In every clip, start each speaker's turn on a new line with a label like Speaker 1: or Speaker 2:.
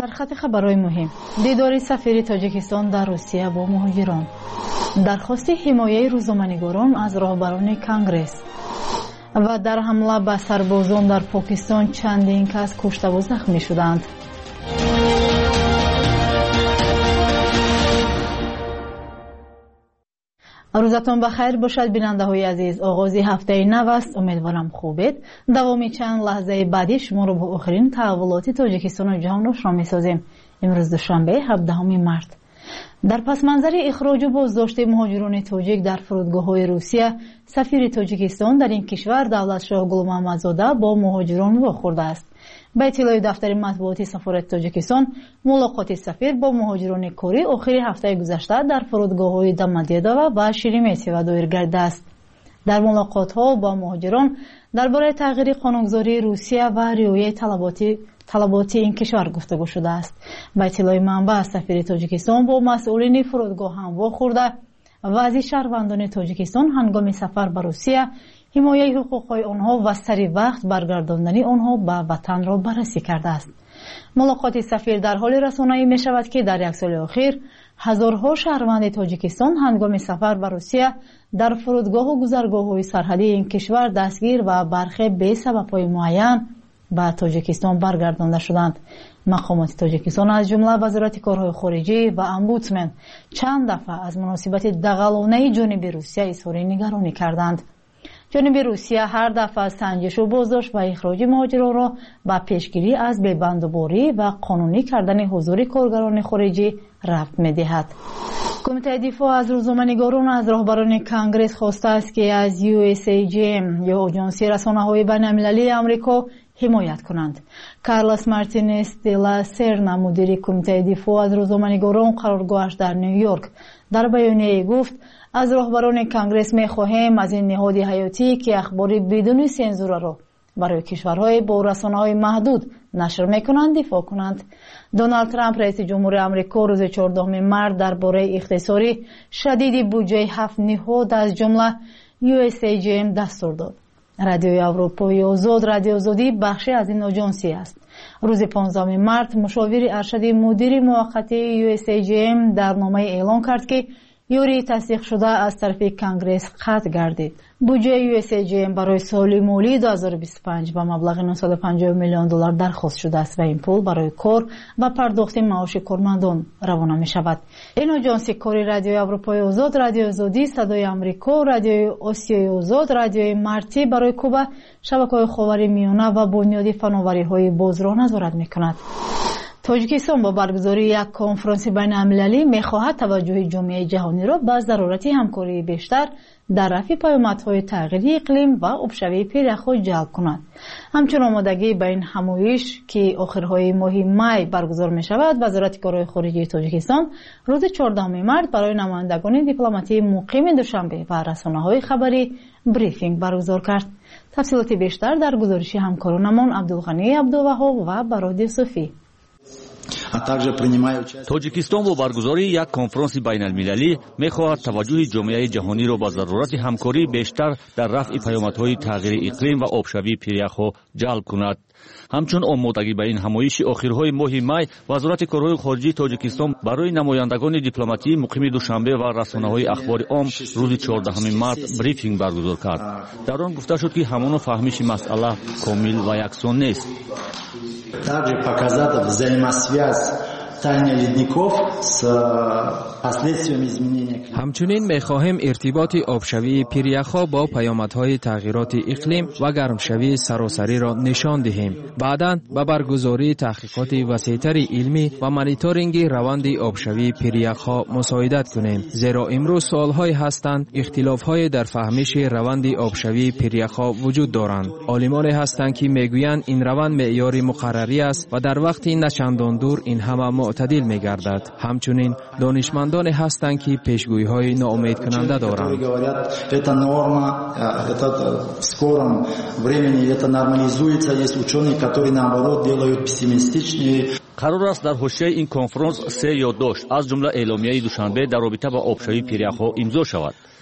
Speaker 1: در خط خبرهای مهم دیدار سفیر تاجیکستان در روسیه با مهاجران، درخواست حمایه روزنامه‌نگاران از راهبران کنگرس و در حمله به سربازان در پاکستان چندین کس کشته و زخمی شدند. روزتان بخیر باشد بیننده های عزیز. آغاز هفته نو است. امیدوارم خوبید. دوامی چند لحظه بعدی شما رو با آخرین تحولات تاجیکستان و جهان آشنا می‌سازیم. امروز دوشنبه 17 مارس. در پس منظر اخراج و بازداشت مهاجران تاجیک در فرودگاه‌های روسیه، سفیر تاجیکستان در این کشور دولتشاه گل محمدزاده با مهاجران واخورده است. به اطلاع دفتر مطبوعاتی سفارت تاجیکستان، ملاقات سفیر با مهاجران کاری آخر هفته گذشته در فرودگاه‌های دامادیدوو و شیرمتیو دایر گردیده است. در ملاقات‌ها با مهاجران درباره تغییر قانونگذاری روسیه و رعایت طلبات این کشور گفتگو شده است. به اطلاع منبع، سفیر تاجیکستان با مسئولین فرودگاه هم واخورده و از شهروندان تاجیکستان هنگام سفر به روسیه حمایه حقوق‌های آنها و سریع وقت برگرداندن آنها به وطن را بررسی کرده است. ملاقات سفیر در حال رسانه‌ای می شود که در یک سال اخیر هزارها شهروند تاجیکستان هنگام سفر به روسیه در فرودگاه و گذرگاه‌های سرحدی این کشور دستگیر و برخی به سبب‌های معین به تاجیکستان برگردانده شدند. مقامات تاجیکستان از جمله وزارت کارهای خارجی و امبودسمن چند دفعه از مناسبت دغلانه جانب روسیه اظهار نگرانی کردند. جانب روسیه هر دفعه سنجش و بازداشت و اخراج مهاجران را به پیشگیری از ببندوباری و قانونی کردن حضور کارگران خارجی ربط می‌دهد. کمیته دفاع از روزنامه‌نگاران از راهبران کنگرس خواسته است که از USAGM یا آژانسی رسانه‌های بین‌المللی آمریکا حمایت کنند. کارلوس مارتینز دلا سرنا، مدیر کمیته دفاع از روزنامه‌نگاران قرارگاهش در نیویورک، در بیانیه گفت از راهبران کنگرس می‌خواهیم از این نهاد حیاتی که اخبار بدون سانسور را برای کشورهای با رسانه‌های محدود نشر می‌کنند دفاع کنند. دونالد ترامپ رئیس جمهور آمریکا روز 14 مارس درباره اختصاری شدید بودجه 7 نهاد از جمله USAGM دستور داد. رادیوی اروپای آزاد، رادیو آزادی بخشی از این آژانسی است. روز 15 مارس مشاور ارشد مدیر موقتی USAGM در نامه اعلام کرد که یوری تصدیق شده از طرف کنگرس قطع گردید. بودجه USAGM برای سال مالی 2025 با مبلغ 950 میلیون دلار درخواست شده است و این پول برای کار و پرداخت معاش کارمندان روانه می شود. این آژانس کاری رادیوی اروپای آزاد، رادیو آزادی، صدای آمریکا، رادیوی آسیای آزاد، رادیوی مارتی برای کوبا، شبکه‌های خاورمیانه و بنیاد فناوری‌های باز را نظارت می‌کند. تاجیکستان با برگزاری یک کنفرانس بین‌المللی می‌خواهد توجه جامعه جهانی را به ضرورت همکاری بیشتر در رفع پیامدهای تغییر اقلیم و آبشوی پیرخو جلب کند. همچنین آمادگی به این همایش که آخرهای ماه می برگزار می‌شود، وزارت کارهای خارجی تاجیکستان روز 14 مارس برای نمایندگان دیپلماتی مقیم دوشنبه و رسانه‌های خبری بریفینگ برگزار کرد. تفصیلات بیشتر در گزارش همکارانمان عبدالغنی عبدالوهاب و برادر صوفی.
Speaker 2: تاجیکستان با برگزاری یک کنفرانس بین المللی می‌خواهد توجه جامعه جهانی را به ضرورت همکاری بیشتر در رفع پیامدهای تغییر اقلیم و آبشوی پیرخو جلب کند. همچون آمادگی به این همایش آخرهای ماه می، وزارت کارهای خارجی تاجیکستان برای نمایندگان دیپلماتی مقیم دوشنبه و رسانه‌های اخبار عام روز 14 مارس بریفینگ برگزار کرد. در آن گفته شد که همان فهمیش مسئله کامل و یکسان نیست.
Speaker 3: Также показать взаимосвязь таяния ледников с последствиями изменения климата.
Speaker 4: همچنین می‌خواهیم ارتباط آبشوی پیریخ‌ها با پیامدهای تغییرات اقلیم و گرمشوی سراسری را نشان دهیم. بعداً با برگزاری تحقیقات وسیع‌تر علمی و مانیتورینگ روند آبشوی پیریخ‌ها مساعدت کنیم، زیرا امروز سوال‌هایی هستند اختلاف‌های در فهمیش روند آبشوی پیریخ‌ها وجود دارند. عالمانی هستند که می‌گویند این روند معیار مقرری است و در وقت نچندان دور این همه معتدل می‌گردد. همچنین دانشمندان هستند که پیشگویی‌های ناامید کننده دارند.
Speaker 3: Это норма, это в скором времени это нормализуется. Есть ученые, которые наоборот делают пессимистичные.
Speaker 2: قرار است در حاشیه این کنفرانس 3 یادداشت از جمله اعلامیه دوشنبه در رابطه با آبشوی پیرخو امضا شود.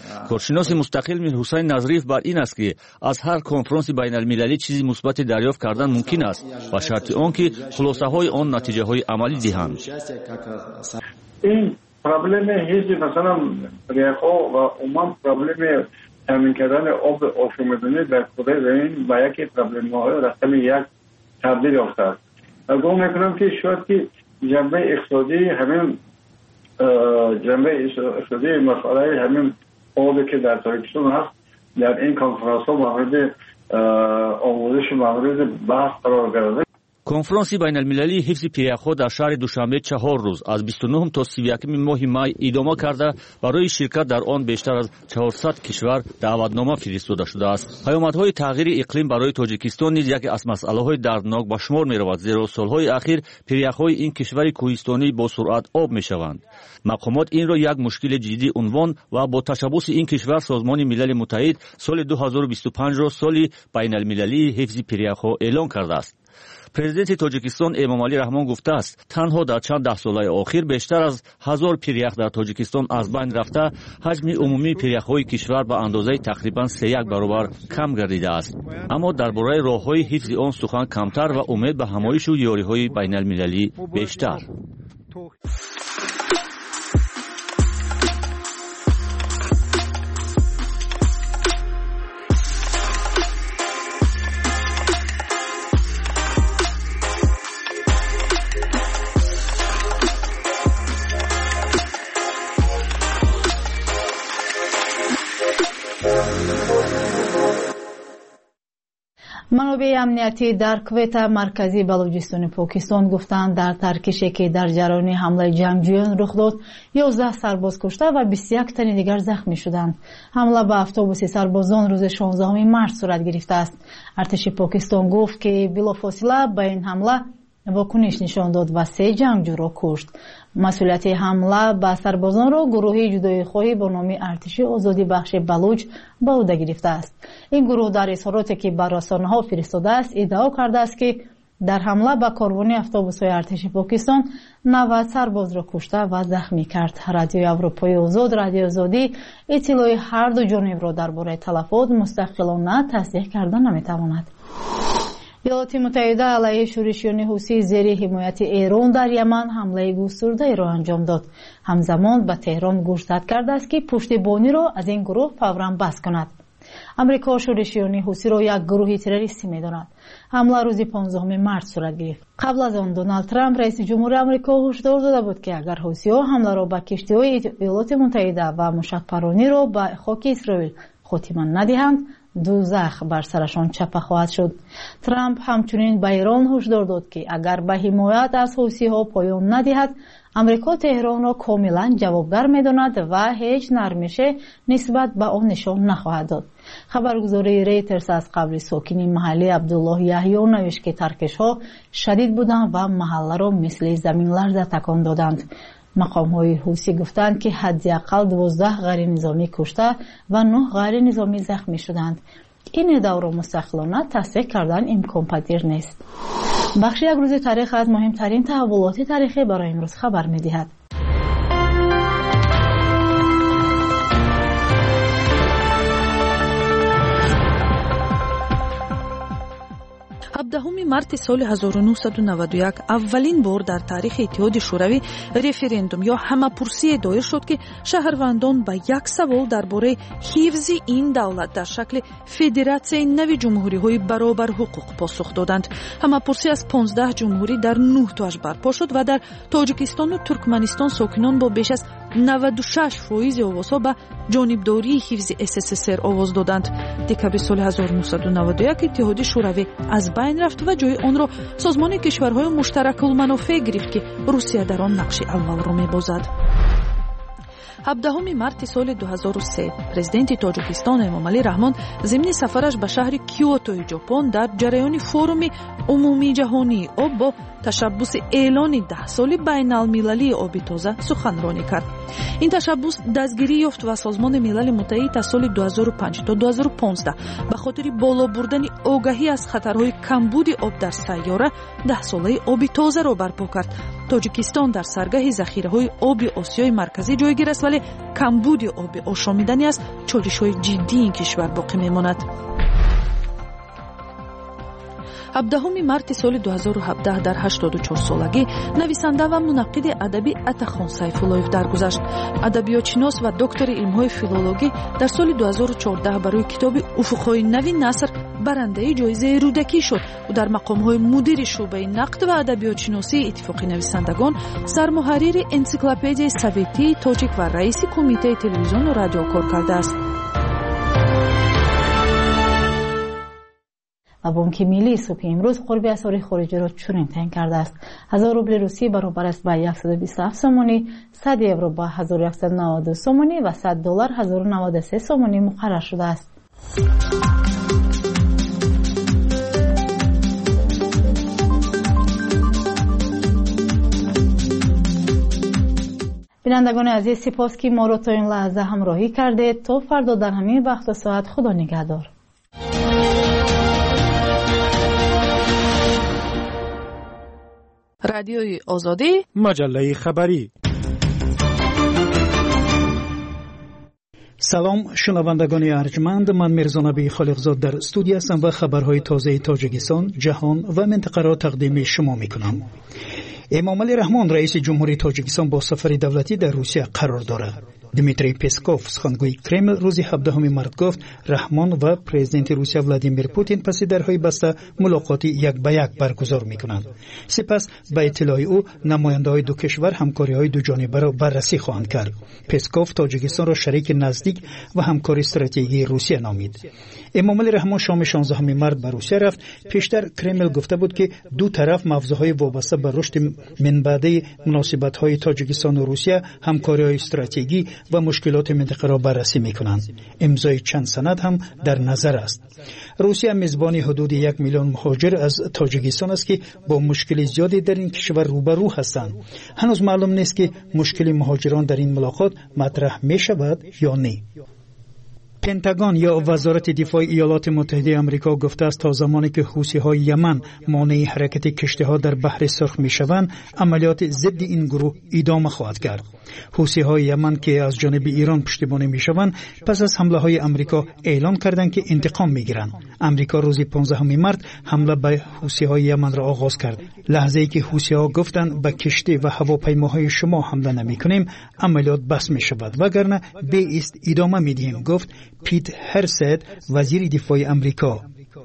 Speaker 2: коршиноси мустақил мирҳусайн назриев бар ин аст ки аз ҳар конфронси байналмилалӣ чизи мусбате дарёфт кардан мумкин аст ба шарти он ки хулосаҳои он натиҷаҳои амалӣ диҳанд.
Speaker 5: ин проблеми ҳизби масалан рияхо ва умуман проблеми тамин кардани обшумедонӣ дар кӯдаи замин ба яке проблемаҳои рақами як табдил ёфтааст. гумон мекунам ки шояд ки ҷанбаи иқтисодии ҳамин ҷанбаи иқтисодии масъалаи ҳамин обе ки дар Тоҷикистон ҳаст дар ин конферансҳо мавриди омӯзиши мавриди баҳс қарор гардид.
Speaker 2: конфронси байналмилалии ҳифзи пиряхҳо дар шаҳри душанбе 4 рӯз аз 29 то 31 моҳи май идома карда барои ширкат дар он бештар аз 400 кишвар даъватнома фиристода шудааст. паёмадҳои тағйири иқлим барои Тоҷикистон низ яке аз масъалаҳои дарднок ба шумор меравад, зеро солҳои ахир пиряхҳои ин кишвари кӯҳистонӣ бо суръат об мешаванд. мақомот инро як мушкили ҷиддӣ унвон ва бо ташаббуси ин кишвар Созмони Милали Муттаҳид соли 2025-ро соли байналмилалии ҳифзи пиряхҳо эълон кардааст. президенти Тоҷикистон Эмомалӣ Раҳмон гуфтааст, танҳо дар чанд даҳсолаи охир бештар аз 1000 пирях дар Тоҷикистон аз байн рафта, ҳаҷми умумии пиряхҳои кишвар ба андозаи тақрибан 3-1 баробар кам гардидааст. аммо дар бораи роҳҳои ҳифзи он сухан камтар ва умед ба ҳамоишу ёриҳои байналмилалӣ бештар.
Speaker 1: منابع امنیتی در کویت مرکزی بلوچستان پاکستان گفتند در ترکشی که در جریان حمله جنگجویان رخ داد 11 سرباز کشته و 21 تن دیگر زخمی شدند. حمله به اتوبوس سربازان روز 16 مارس صورت گرفته است. ارتش پاکستان گفت که بلافاصله به این حمله واکنش نشان داد و 3 جنگجو را کشت. مسئولیت حمله به سربازان را گروه جدایی خواهی با نام ارتش آزادی بخش بلوچ به عهده گرفته است. این گروه در اظهاراتی که بر رسانه‌ها فرستاده است ادعا کرده است که در حمله به کاروان اتوبوس‌های ارتش پاکستان 90 سرباز را کشته و زخمی کرد. رادیوی اروپای آزاد رادیو آزادی اطلاع هر دو جانب را درباره تلفات مستقلانه تصدیق کرده نمی‌تواند. ایالات متحده علیه شورشیان حوثی زیر حمایت ایران در یمن حمله گسترده را انجام داد. همزمان به تهران گوشزد کرده است که پشتیبانی را از این گروه فوراً بس کند. امریکا شورشیان حوثی را یک گروه تروریستی می‌داند. حمله روز 15 مارس صورت گرفت. قبل از آن دونالد ترامپ رئیس جمهور آمریکا هشدار داده بود که اگر حوثی‌ها حمله را به کشتی‌های ایالات متحده و موشک‌پرانی را به خاک اسرائیل خاتمه ندهند، دوزخ بر سرشان چپه خواهد شد. ترامپ همچنین به ایران هشدار داد که اگر به حمایت از حوثی‌ها پایان ندهد، امریکا تهران را کاملا جوابگر می‌داند و هیچ نرمش نسبت به آن نشان نخواهد داد. خبرگزاری ریترز از قبل ساکنین محلی عبدالله یحیی نوشت که ترکش‌ها شدید بودند و محله را مثل زمین لرزه تکان دادند. مقام‌های حوثی گفتند که حداقل 12 غیر نظامی کشته و 9 غیر نظامی زخمی شدند. این ادعا را مستقلانه تصدیق کردن امکان پذیر نیست. بخش یک روز تاریخ از مهمترین تحولات تاریخی برای امروز خبر می‌دهد.
Speaker 6: 17 марти соли 1991 аввалин бор дар таърихи иттиҳоди шӯравӣ референдум ё ҳамапурсие доир шуд ки шаҳрвандон ба як савол дар бораи ҳифзи ин давлат дар шакли федератсияи нави ҷумҳуриҳои баробар ҳуқуқ посух доданд. Ҳамапурсӣ аз 15 ҷумҳурӣ дар 9 тоаш барпо шуд ва дар Тоҷикистону Туркманистон сокинон бо беш аз 96% овозҳо ба ҷонибдории ҳифзи СССР овоз доданд. декабри соли 1991 иттиҳоди шӯравӣ аз байн рафт ва ҷои онро созмони кишварҳои муштаракулманофеъ гирифт ки Русия дар он нақши аввалро мебозад. 17 марти соли 2003 президенти Тоҷикистон Эмомалӣ Раҳмон зимни сафараш ба шаҳри Киотои Ҷопон дар ҷараёни форуми умумии ҷаҳонии об бо ташаббуси эълони 10 соли байналмилалии оби тоза суханронӣ кард. ин ташаббус дастгирӣ ёфт ва Созмони Милали Муттаҳид аз соли 2005 то 2015 ба хотири боло бурдани огаҳӣ аз хатарҳои камбуди об дар сайёра 10 солаи оби тозаро барпо кард то тоҷикистон дар саргаҳи захираҳои оби осиёи марказӣ ҷойгир аст, вале камбуди оби ошомидани аз чолишҳои ҷиддии ин кишвар боқӣ мемонад. 17 марти соли 2017 дар 84 солагӣ нависанда ва мунаққиди адабӣ Атахон Сайфуллоев даргузашт. Адабиётшинос ва доктори илмҳои филологӣ дар соли 2014 барои китоби Уфуқҳои нави наср барандаи ҷоизаи рӯдакӣ шуд. ӯ дар мақомҳои мудири шӯъбаи нақд ва адабиётшиносии иттифоқи нависандагон, сармуҳаррири энциклопедияи советии тоҷик ва раиси кумитаи телевизиону радио кор кардааст.
Speaker 1: банки миллии субҳи имрӯз қурби асъори хориҷиро чунин таъин кардааст. 1000 рубли русӣ баробар аст ба 127 сомонӣ, 100 евро ба 1192 сомонӣ ва 100 доллар 1093 сомонӣ муқаррар шудааст. бинандагони азиз, сипос ки моро то ин лаҳза ҳамроҳӣ кардед. то фардо дар ҳамин вақту соат худо нигаҳдор.
Speaker 6: радиои озодӣ,
Speaker 7: маҷаллаи хабарӣ. салом шунавандагони арҷманд, ман Мирзонабии Холиқзод дар студия ҳастам ва хабарҳои тозаи Тоҷикистон, ҷаҳон ва минтақаро тақдими шумо мекунам. Эмомалӣ Раҳмон, раиси ҷумҳурии Тоҷикистон, бо сафари давлатӣ дар Русия қарор дорад. Дмитрий Песков, сухангӯи Кремл, рӯзи 17 март гуфт, Раҳмон ва президенти Русия Владимир Путин паси дарҳои баста мулоқоти як ба як баргузор мекунанд. Сипас ба иттилои ӯ намояндаҳои ду кишвар ҳамкориҳои дуҷонибаро баррасӣ хоҳанд кард. Песков Тоҷикистонро шарики наздик ва ҳамкори стратегии Русия номид. Эмомалӣ Раҳмон шоми 16 март ба Русия рафт. Пештар Кремл гуфта буд ки ду тараф мавзӯъҳои вобаста ба рушди минбаъдаи муносибатҳои Тоҷикистону Русия, ҳамкориҳои стратегӣ ва мушкилоти минтақаро баррасӣ мекунанд. имзои чанд санад ҳам дар назар аст. Русия мезбони ҳудуди 1 миллион муҳоҷир аз Тоҷикистон аст ки бо мушкили зиёде дар ин кишвар рӯбарӯ ҳастанд. ҳанӯз маълум нест ки мушкили муҳоҷирон дар ин мулоқот матраҳ мешавад ё не. پنتاگون یا وزارت دفاع ایالات متحده آمریکا گفته است تا زمانی که حوثی‌های یمن مانع حرکت کشتی‌ها در بحر سرخ می‌شوند، عملیات ضد این گروه ادامه خواهد کرد. حوثی‌های یمن که از جانب ایران پشتیبانی می‌شوند، پس از حمله‌های آمریکا اعلام کردند که انتقام می‌گیرند. آمریکا روز 15 مارس حمله به حوثی‌های یمن را آغاز کرد. لحظه‌ای که حوثی‌ها گفتند به کشتی و هواپیماهای شما حمله نمی‌کنیم، عملیات بس می‌شود، وگرنه به است ادامه می‌دهیم، گفت پیت هرسد، وزیر دفاع آمریکا.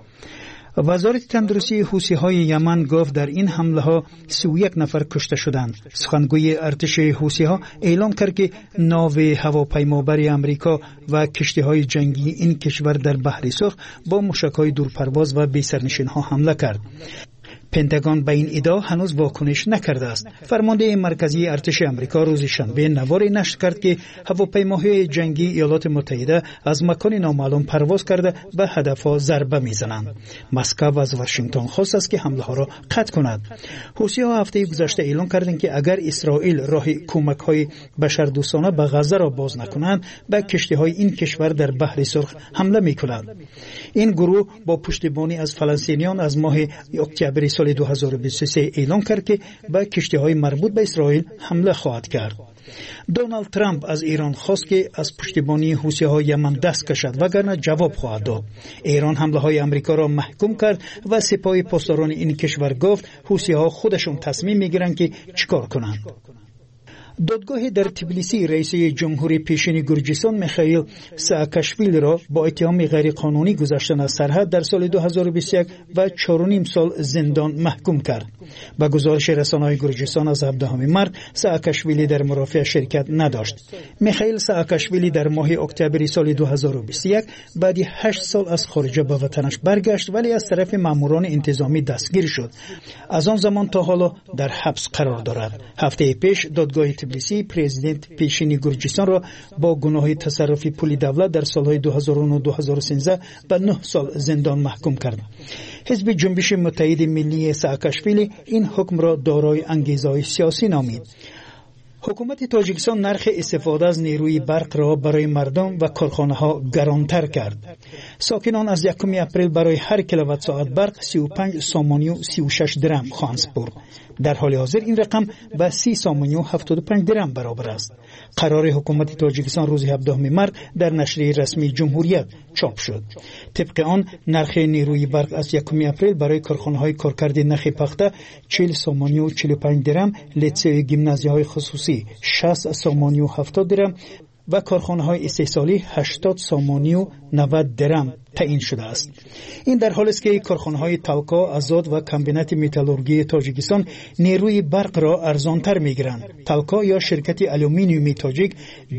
Speaker 7: وزارت تندرستی حوثی‌های یمن گفت در این حمله‌ها 31 نفر کشته شدند. سخنگوی ارتش حوثی‌ها اعلام کرد که ناو هواپیمابر آمریکا و کشتی‌های جنگی این کشور در بحر سرخ با موشک‌های دورپرواز و بی‌سرنشین‌ها حمله کرد. پنتاگون به این ادعا هنوز واکنش نکرده است. فرمانده مرکزی ارتش آمریکا روز شنبه نواری نشر کرد که هواپیماهای جنگی ایالات متحده از مکان نامعلوم پرواز کرده به هدفها ضربه میزنند. مسکو از واشنگتن خواست است که حمله ها را قطع کند. حوثی‌ها هفته گذشته اعلام کردند که اگر اسرائیل راه کمک‌های بشردوستانه به غزه را باز نکنند، به کشتی‌های این کشور در بحر سرخ حمله می‌کند. این گروه با پشتیبانی از فلسطینیان از ماه اکتبر سال 2023 اعلام کرد که به کشتی‌های مربوط به اسرائیل حمله خواهد کرد. دونالد ترامپ از ایران خواست که از پشتیبانی حوثی‌های یمن دست کشد، وگرنه جواب خواهد داد. ایران حمله‌های آمریکا را محکوم کرد و سپاه پاسداران این کشور گفت حوثی‌ها خودشون تصمیم می‌گیرند که چیکار کنند. دادگاه در تبلیسی رئیس جمهوری پیشین گرجستان میخائیل سااکاشویلی را با اتهام غیرقانونی گذشتن از سرحد در سال 2021 و 4.5 سال زندان محکوم کرد. با گزارش رسانه‌های گرجستان از 17 مارس سااکاشویلی در مرافعه شرکت نداشت. میخائیل سااکاشویلی در ماه اکتبر سال 2021 بعد 8 سال از خروج به وطنش برگشت، ولی از طرف ماموران انتظامی دستگیر شد. از آن زمان تا حالا در حبس قرار دارد. هفته پیش دادگاه تبلیسی پرزیدنت پیشین گرجستان را با گناه تصرف پول دولت در سالهای 2009-2013 به 9 سال زندان محکوم کرد. حزب جنبش متحد ملی سااکاشویلی این حکم را دارای انگیزه‌های سیاسی نامید. حکومت تاجیکستان نرخ استفاده از نیروی برق را برای مردم و کارخانه‌ها گرانتر کرد. ساکنان از 1 اپریل برای هر کیلووات ساعت برق 35 سومانی و 36 درهم خواهند سپرد. در حال حاضر این رقم به 30 سامانی و 75 درم برابر است. قرار حکومت تاجیکستان روز 17 مارس در نشریه رسمی جمهوریت چاپ شد. طبق آن نرخ نیروی برق از 1 اپریل برای کارخانه‌های کارکرد نخ پخته 40 سامانی و 45 درم، لیسه گیمنازیاهای خصوصی 60 سامانی و 70 درم و کارخانه‌های استحصالی 80 سامانی و 90 درم تعیین شده است. این در حالی است که کارخانه‌های تالکا، آزاد و کمبینات متالورژی تاجیکستان نیروی برق را ارزان‌تر می‌گیرند. تالکا یا شرکت آلومینیومی تاجیک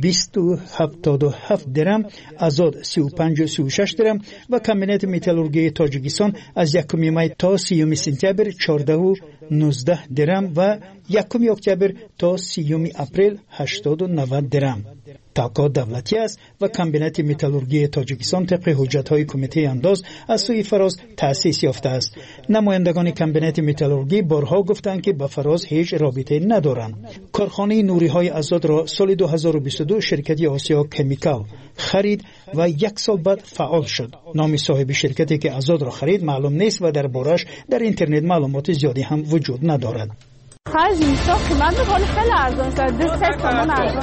Speaker 7: 277 درم، آزاد 35-36 درم و کمبینات متالورژی تاجیکستان از 1 می تا 30 سپتامبر 14-19 درم و 1 اکتبر تا 30 اپریل 80-90 درم. تالکا دولتی است و کمبینات متالورژی تاجیکستان طبق حجت‌های کمیته انداز از سوی فراز تأسیس یافته است. نمایندگان کمبینات متالورژی بارها گفتند که با فراز هیچ رابطه ندارند. کارخانه نوری‌های آزاد را سال 2022 شرکت آسیا کمیکال خرید و 1 سال بعد فعال شد. نام صاحب شرکتی که آزاد را خرید معلوم نیست و دربارش در اینترنت معلومات زیادی هم وجود ندارد.
Speaker 8: خرج نیستا قیمت خیلی ارزان شد. 2 تومان ارزان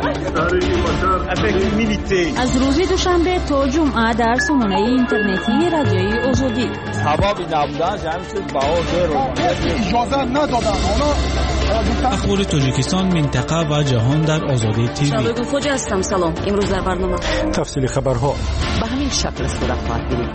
Speaker 8: شد.
Speaker 9: از روز دوشنبه تا جمعه در سامانه اینترنتی رادیوی آزادی
Speaker 10: سبب نبودن جمعیت بها اجازه ندادن.
Speaker 11: اخبار تاجیکستان، منطقه و جهان در آزادی تیوی.
Speaker 9: شبه گفوجه هستم. سلام. امروز در برنامه
Speaker 11: تفصیل خبرها
Speaker 9: به همین شکل صورت خواهد گرفت.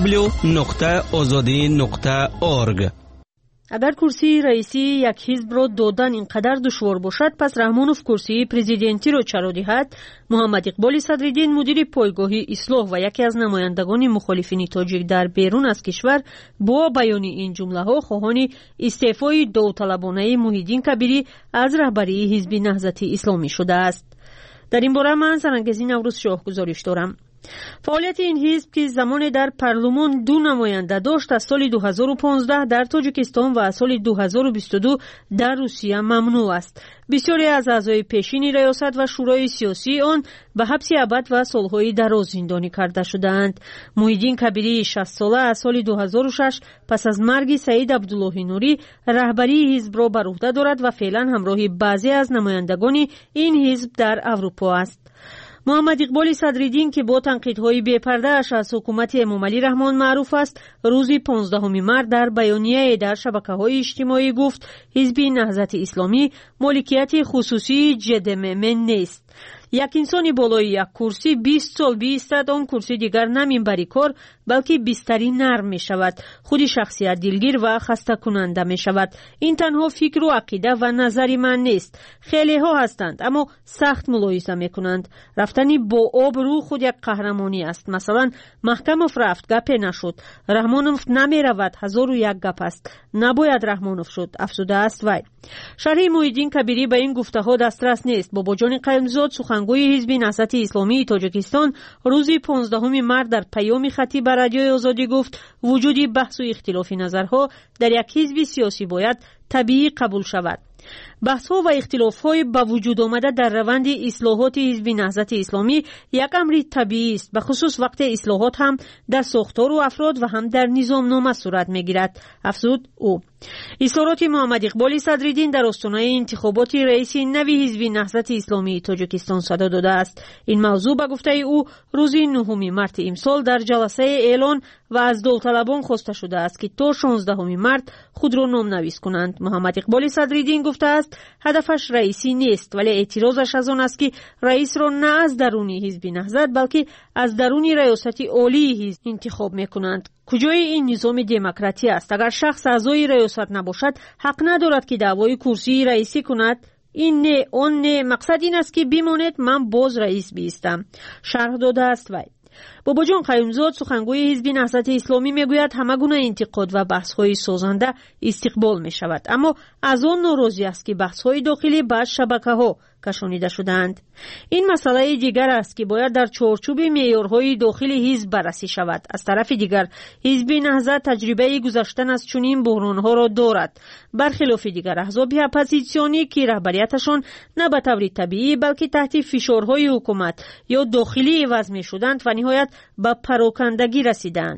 Speaker 12: www.azadi.org.
Speaker 13: اگر کرسی رئیسی یک حزب را دادن اینقدر دشوار باشد، پس رحمانوف کرسی پرزیدنتی را چرا دهد؟ محمد اقبال صدرالدین مدیر پایگاه اصلاح و یکی از نمایندگان مخالفین تاجیک در بیرون از کشور با بیان این جمله ها خواهان استعفای داوطلبانه محیدین کبیری از رهبری حزب نهضت اسلامی شده است. در این باره من سرانگزی نوروز شاه گزارش دارم. فعالیت این حزب که زمان در پارلمان 2 نماینده داشت از سال 2015 در تاجیکستان و از سال 2022 در روسیه ممنوع است. بسیاری از اعضای پیشین ریاست و شورای سیاسی آن به حبس ابد و سالهای دراز زندانی کرده شدند. محیدین کبیری 60 ساله از سال 2006 پس از مرگ سعید عبدالله نوری رهبری حزب را بر عهده دارد و فعلا همراه بعضی از نمایندگان این حزب در اروپا است. محمد اقبال صدرالدین که با تنقیدهای بی‌پرده اش از حکومت امام علی رحمان معروف است، روز 15 مارس در بیانیه در شبکه‌های اجتماعی گفت حزب نهضت اسلامی مالکیت خصوصی جدممن نیست. یک انسانی بالای یک کرسی 20 سال بیستد، آن کرسی دیگر نمیبری کار بلکه بستری نرم می شود، خودی شخصیت دلگیر و خسته کننده می شود. این تنها فکر و عقیده و نظری من نیست. خیلی ها هستند اما سخت ملاحظه می کنند. رفتنی با آب رو خود یک قهرمانی است. مثلا محکموف رفت گپی نشد، رحمانوف نمی رود 1001 گپ است، نباید رحمانوف شد، افسوده است وی. شرح محیدین کبیری به این گفته ها دسترس نیست. باباجان قیمزاد سخنگوی حزب نهضت اسلامی تاجیکستان روز 15 مارس در پیام خطی بر رادیوی آزادی گفت وجودی بحث و اختلاف نظرها در یک حزب سیاسی باید طبیعی قبول شود. بحث‌ها و اختلاف‌های با وجود آمده در روند اصلاحات حزب نهضت اسلامی یک امر طبیعی است، به خصوص وقت اصلاحات هم در ساختار و افراد و هم در نظامنامه صورت می‌گیرد، افزود او. اظهارات محمد اقبال صدرالدین در آستانه انتخابات رئیس نوی حزب نهضت اسلامی تاجیکستان صدا داده است. این موضوع به گفته او روز 9 مارس امسال در جلسه اعلان و از داوطلبان خواسته شده است که تا 16 مارس خود را نام‌نویس کنند. محمد اقبال صدرالدین گفته است هدفش رئیسی نیست، ولی اعتراضش از آن است که رئیس را نه از درون حزب نهضت بلکه از درون ریاست عالی حزب انتخاب می‌کنند. کجای این نظام دموکراتی است؟ اگر شخص اعضای ریاست نباشد حق ندارد که دعوای کرسی رئیسی کند. این نه اون نه، مقصد این است که بماند من باز رئیس بیستم، شرح داده است وی. باباجان قیومزاد سخنگوی حزب نهضت اسلامی میگوید همه گونه انتقاد و بحث‌های سازنده استقبال می شود، اما از آن ناراضی است که بحث‌های داخلی به شبکه‌ها کشانیده شدند. این مسئله دیگر است که باید در چارچوب معیارهای داخلی حزب بررسی شود. از طرف دیگر حزب نهضت تجربه گذشتن از چنین بحران‌ها را دارد، برخلاف دیگر احزاب اپوزیسیونی که رهبریتشان نه به طور طبیعی بلکه تحت فشارهای حکومت یا داخلی عوض می‌شدند و نهایت به پراکندگی رسیدند.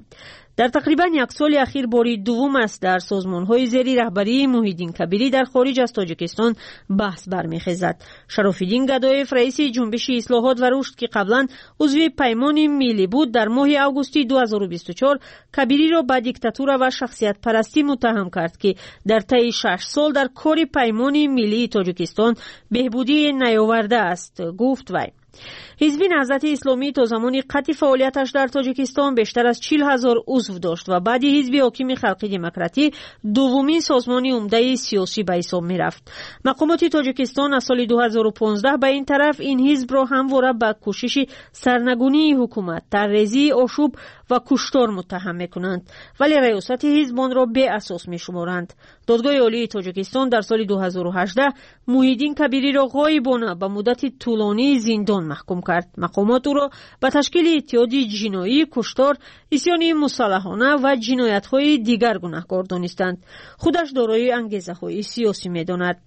Speaker 13: در تقریبا یک سال اخیر باری دوم است در سازمان‌های زیر رهبری محیدین کبیری در خارج از تاجیکستان بحث برمیخیزد. شراف‌الدین گدایف رئیس جنبش اصلاحات و رشد که قبلا عضو پیمان ملی بود در ماه آگوست 2024 کبیری را به دیکتاتور و شخصیت پرستی متهم کرد که در طی 6 سال در کار پیمان ملی تاجیکستان بهبودی نیاورده است. گفت وی حزب نهضت اسلامی تا زمان قطع فعالیتش در تاجیکستان بیشتر از 40,000 عضو داشت و بعد حزب حاکم خلقی دموکراتی دومین سازمان عمده سیاسی به حساب می رفت. مقامات تاجیکستان از سال 2015 به این طرف این حزب را همواره به کوشش سرنگونی حکومت، طرحریزی آشوب و کشتار متهم می کنند، ولی ریاست حزب آن را بی اساس می شمارند. دادگاه عالی تاجیکستان در سال 2018 محیدین کبیری را غایبانه به مدت طولانی زندان محکوم کرد. مقامات او را به تشکیل اتحادی جنایی، کشتار، عصیان مسلحانه و جنایت‌های دیگر گناهکار دانستند. خودش دارای انگیزه‌های سیاسی می‌داند.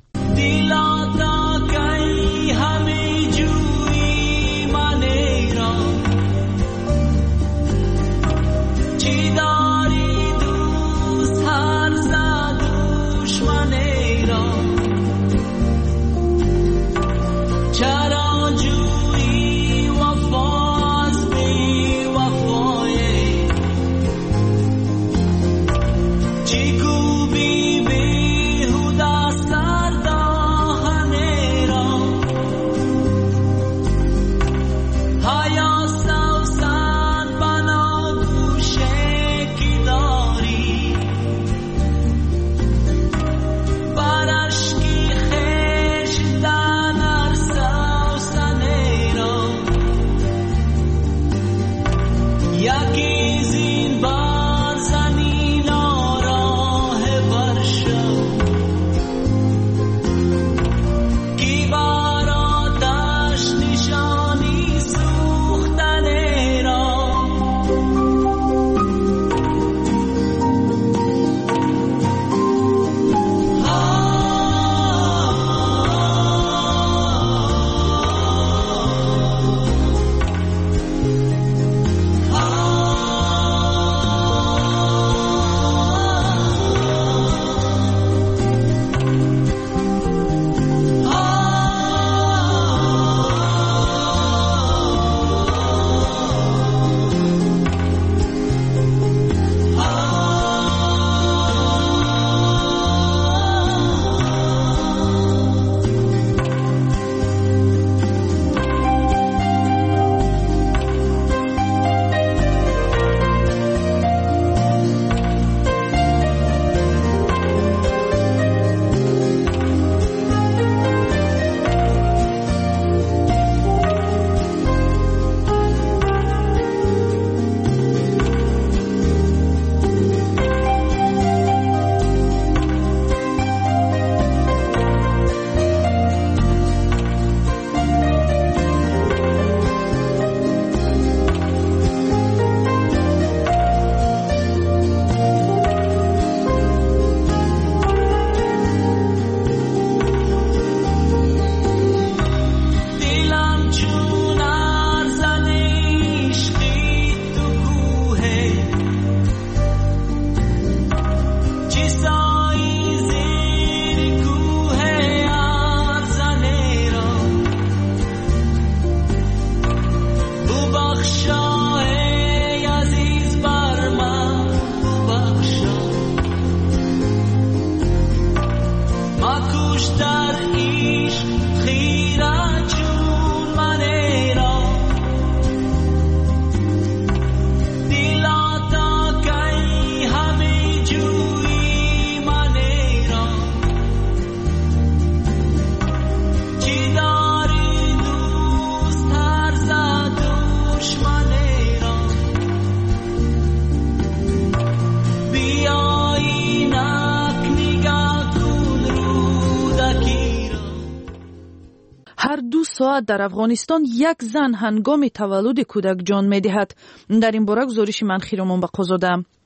Speaker 6: هر 2 ساعت در افغانستان یک زن هنگام تولد کودک جان می‌دهد. در این باره گزارش من خیرمان بقا زاده.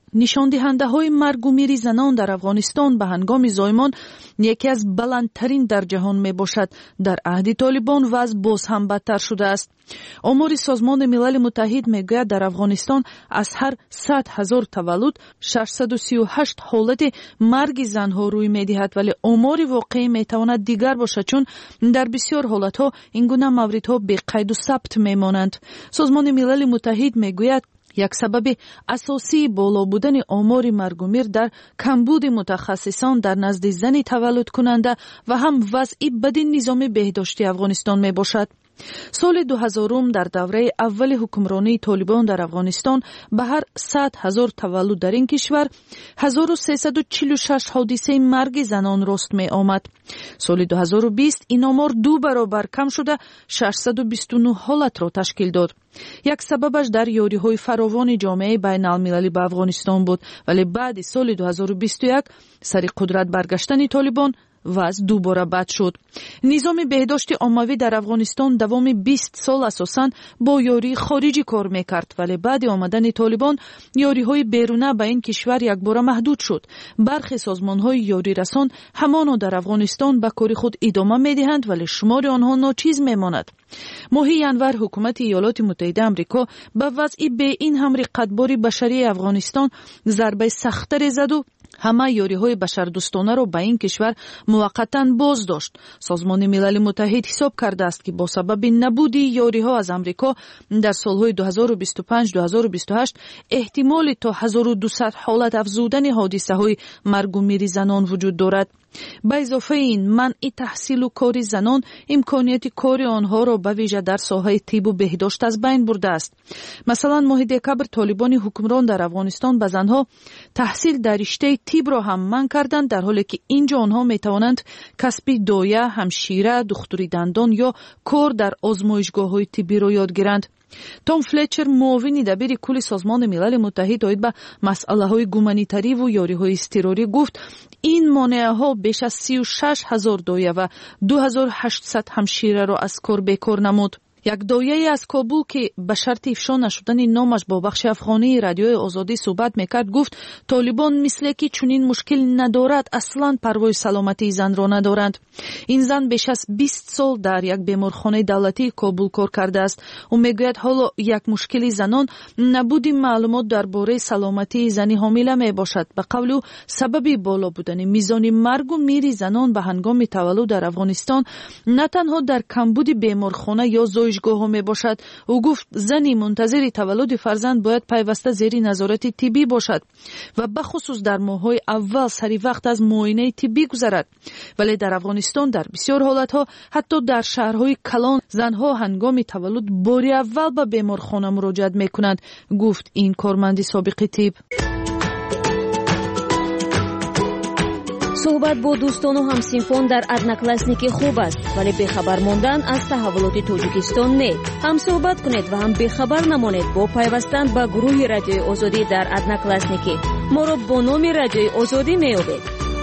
Speaker 6: нишондиҳандаҳои маргу мири занон дар Афғонистон ба ҳангоми зоймон яке аз баландтарин дар ҷаҳон мебошад. Дар аҳди Толибон вазъ боз ҳам бадтар шудааст. омори Созмони Милали Муттаҳид мегӯяд, дар Афғонистон аз ҳар 100,000 таваллуд 638 ҳолати марги занҳо рӯй медиҳад, вале омори воқеӣ метавонад дигар бошад, чун дар бисёр ҳолатҳо ин гуна мавридҳо беқайду сабт мемонанд. Созмони Милали Муттаҳид мегӯяд, як сабаби асосии боло будани омори маргумир дар камбуди мутахассисон дар назди зани таваллудкунанда ва ҳам вазъи бади низоми беҳдошти Афғонистон мебошад. соли 2000 дар давраи аввали ҳукмронии Толибон дар Афғонистон ба ҳар 100,000 таваллуд дар ин кишвар 1346 ҳодисаи марги занон рост меомад. соли 2020 ин омор 2 баробар кам шуда 629 ҳолатро ташкил дод. як сабабаш дар ёриҳои фаровони ҷомеаи байналмилалӣ ба Афғонистон буд, вале баъди соли 2021 сари қудрат баргаштани Толибон вазъ дубора бад шуд. низоми беҳдошти оммавӣ дар Афғонистон давоми 20 сол асосан бо ёрии хориҷӣ кор мекард, вале баъди омадани Толибон ёриҳои беруна ба ин кишвар якбора маҳдуд шуд. бархи созмонҳои ёрирасон ҳамоно дар Афғонистон ба кори худ идома медиҳанд, вале шумори онҳо ночиз мемонад. моҳи январ ҳукумати Иёлоти Муттаҳидаи Амрико ба вазъи беин ҳам риққатбори башарии Афғонистон зарбаи сахттаре заду ҳама ёриҳои башардӯстонаро ба ин кишвар муваққатан боз дошт. Созмони Милали Муттаҳид ҳисоб кардааст, ки бо сабаби набуди ёриҳо аз Амрико дар солҳои 2025-2028 эҳтимоли то 1200 ҳолат афзудани ҳодисаҳои маргу мири занон вуҷуд дорад. ба изофаи ин, манъи таҳсилу кори занон имконияти кори онҳоро ба вижа дар соҳаи тибу беҳдошт аз байн бурдааст. масалан, моҳи декабр Толибони ҳукмрон дар Афғонистон ба занҳо таҳсил дар риштаи тибро ҳам манъ карданд, дар ҳоле ки инҷо онҳо метавонанд касби доя, ҳамшира, духтури дандон ё кор дар озмоишгоҳҳои тиббиро ёд гиранд. Том Флетчер, муовини дабири кулли Созмони Милали Муттаҳид оид ба масъалаҳои гуманитариву ёриҳои изтирорӣ гуфт, ин монеаҳо беш аз 36,000 доя ва 2800 ҳамшираро аз кор бекор намуд. як дояе аз Кобул, ки ба шарти ифшо нашудани номаш бо бахши афғонии радиои Озодӣ суҳбат мекард, гуфт Толибон мисле ки чунин мушкил надорад, аслан парвои саломатии занро надоранд. ин зан беш аз 20 сол дар як беморхонаи давлатии Кобул кор кардааст. ӯ мегӯяд, ҳоло як мушкили занон набуди маълумот дар бораи саломатии зани ҳомила мебошад. ба қавли ӯ, сабаби боло будани мизони маргу мири занон ба ҳангоми таваллуд дар Афғонистон на танҳо дар камбуди беморхона ё зоишгоҳҳо мебошад. ӯ гуфт, зани мунтазири таваллуди фарзанд бояд пайваста зери назорати тиббӣ бошад ва бахусус дар моҳҳои аввал сари вақт аз муоинаи тиббӣ гузарад. вале дар Афғонистон дар бисёр ҳолатҳо, ҳатто дар шаҳрҳои калон, занҳо ҳангоми таваллуд бори аввал ба беморхона муроҷиат мекунанд, гуфт ин корманди собиқи тиб.
Speaker 9: суҳбат бо дӯстону ҳамсинфон дар одноклассники хуб аст, вале бехабар мондан аз таҳаввулоти Тоҷикистон не. ҳам суҳбат кунед ва ҳам бехабар намонед бо пайвастан ба гурӯҳи Радиои Озодӣ дар одноклассники. моро бо номи Радиои Озодӣ меёбед.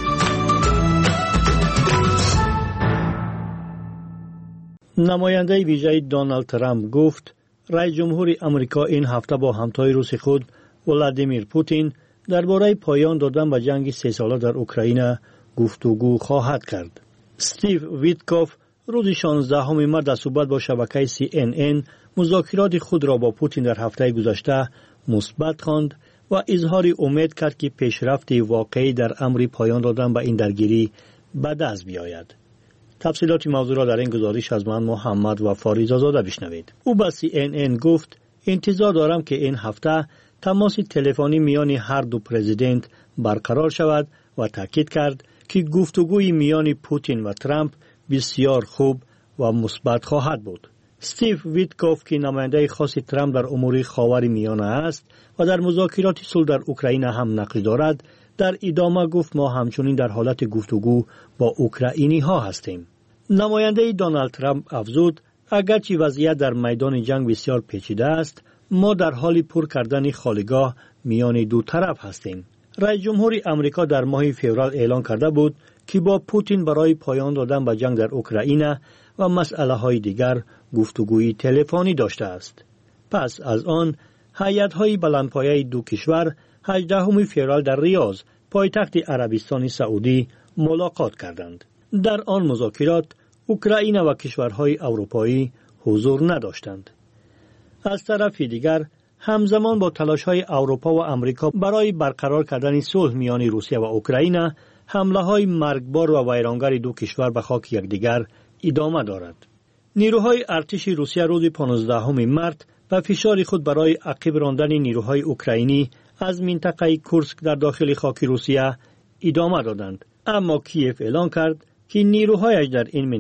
Speaker 12: намояндаи вижаи Доналд Трамп гуфт, раис ҷумҳури Амрико ин ҳафта бо ҳамтои рӯси худ Владимир Путин дар бораи поён додан ба ҷанги 3 сола дар Украина гуфтугӯ хоҳад кард. Стив Виткоф рӯзи 16 март дар суҳбат бо шабакаи CNN музокироти худро бо Путин дар ҳафтаи гузашта мусбат хонд ва изҳори умед кард, ки пешрафти воқеӣ дар амри поён додан ба ин даргирӣ ба даст биёяд. тафсилоти мавзӯъро дар ин гузориш аз ман Муҳаммад ва Форизозода бишнавед. ӯ ба CNN гуфт, интизор дорам, ки ин ҳафта тамоси телефонӣ миёни ҳар ду президент барқарор шавад ва таъкид кард, ки гуфтугӯи миёни Путин ва Трамп бисёр хуб ва мусбат хоҳад буд. Стив Виткоф, ки намояндаи хоси Трамп дар умури ховари миёна аст ва дар музокироти сулҳ дар Украина ҳам нақши дорад, дар идома гуфт, мо ҳамчунин дар ҳолати гуфтугӯ бо украиниҳо ҳастем. намояндаи Доналд Трамп афзуд, агарчи вазъият дар майдони ҷанг бисёр печида аст, мо дар ҳоли пур кардани холигоҳ миёни ду тараф ҳастем. раис ҷумҳури Амрико дар моҳи феврал эълон карда буд, ки бо Путин барои поён додан ба ҷанг дар Украина ва масъалаҳои дигар гуфтугӯи телефонӣ доштааст. пас аз он ҳайатҳои баландпояи ду кишвар 18 فوریه در ریاض پایتخت عربستان سعودی ملاقات کردند. در آن مذاکرات اوکراین و کشورهای اروپایی حضور نداشتند. از طرف دیگر همزمان با تلاش‌های اروپا و امریکا برای برقرار کردن صلح میان روسیه و اوکراین، حمله‌های مرگبار و ویرانگر دو کشور به خاک یکدیگر ادامه دارد. نیروهای ارتش روسیه روز 15 مارس به فشار خود برای عقب راندن نیروهای اوکراینی از منطقه کورسک در داخل خاک روسیه ادامه دادند، اما کیف اعلام کرد که نیروهایش در این